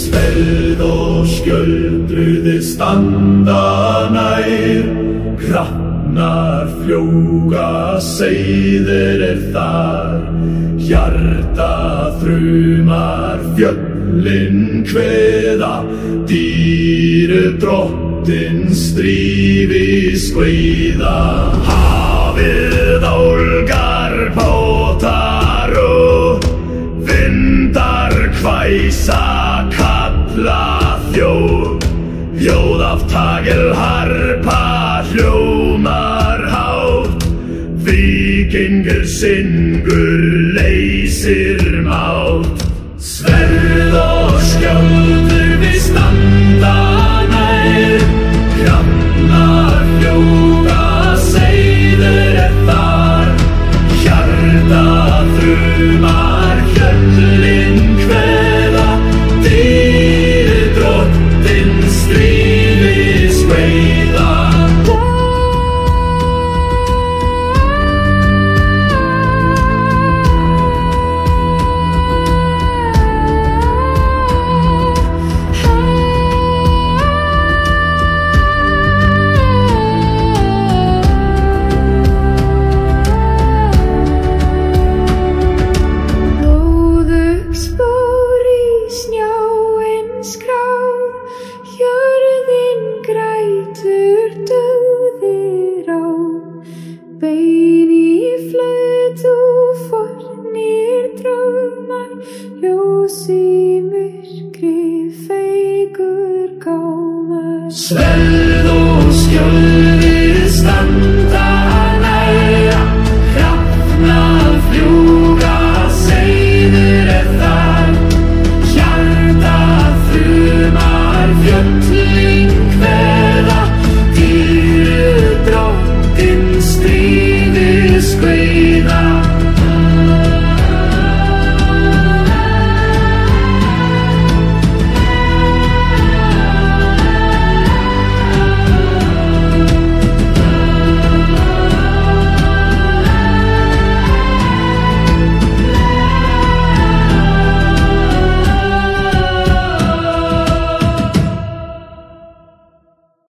Sverð og skjöldruðir standa nær, hrafnar fljúga, seiðir þar. Hjarta þrumar, fjöllin kveða, dýru drottinn strífi skveiða. Hafið ólgar bátar og vindar hvæsa kalla þjóð. Ljóð af tagel harpa hljómar hátt, víkingur syngur leysir mátt. Sverð og skjöldur við standa nær, hrafnar fljúga, seiðir þar. Hjarta þrumar, fjöllin kveða, dýru drottinn strífi skveiða. Sverð og skjöldur standa nær, hrafnar fljúga, seiðir þar. Hjarta þrumar, fjöllin kveða, dýru drottinn strífi skveiða.